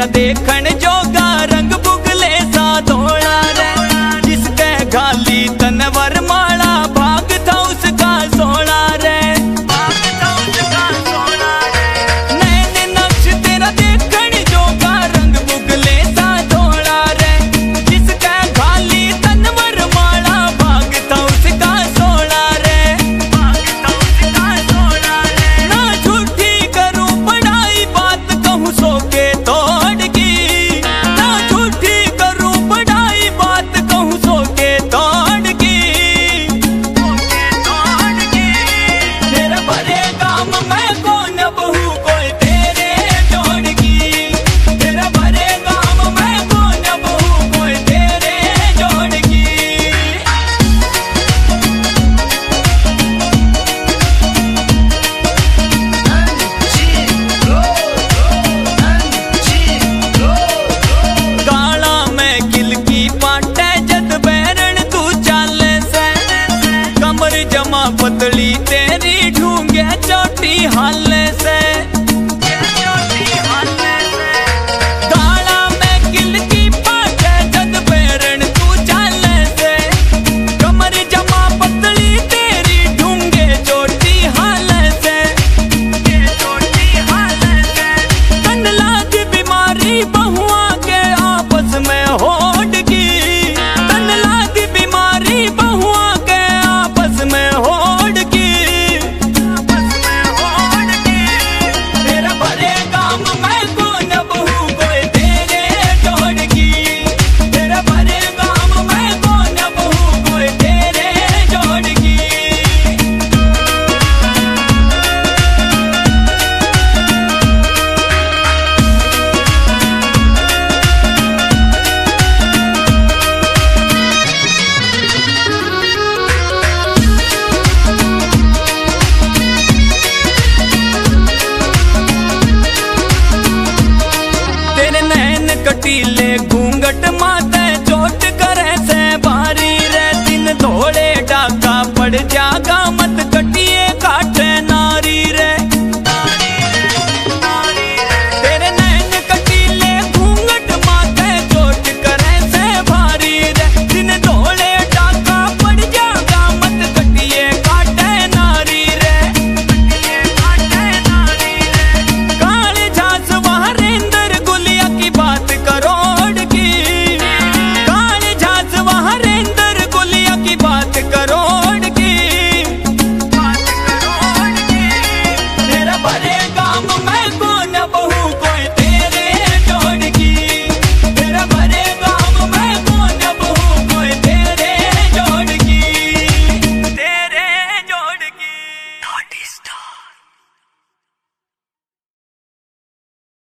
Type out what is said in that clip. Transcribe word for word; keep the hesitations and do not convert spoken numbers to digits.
तेरा देखण जोगा रंग बुगले सा धोला रे। जिसके घाली तनवर माला भाग था उसका सोना रे। भाग था उसका सोना रे। नैन नक्श तेरा देखण जोगा रंग बुगले सा धोला रे। जिसके घाली तनवर माला भाग था उसका सोना रे। भाग था उसका सोना रे। ना झूठी करूं बड़ाई बात कहूं सो के तोड़ की। ना झूठी करूं बड़ाई बात कहूं सो के तोड़ की। तोड़ की तेरा भरे काम मैं कौन बहू कोई तेरे जोड़ की। तेरा भरे काम मैं कौन बहू कोई तेरे जोड़ की। काला मैं किल की पाटे जद बैरन तू चाले से। कमर जमा पतली तेरी ढूंगे चोटी हाले से। काला मैं किल की पाटे जद बैरन तू चाले से। कमर जमा पतली तेरी ढूंगे चोटी हाले से। चोटी हाले से। तन लाग बीमारी बहुआ के आपस में होड़ की। तन लाग बीमारी बहुआ के आपस में होड़ की। आपस में होड़ की तेरा भरे काम मैं कौन बहू कोई तेरे जोड़ की। तेरा भरे काम मैं कौन बहू कोई तेरे जोड़ की। तेरे नैन कटीले घूंघट माथे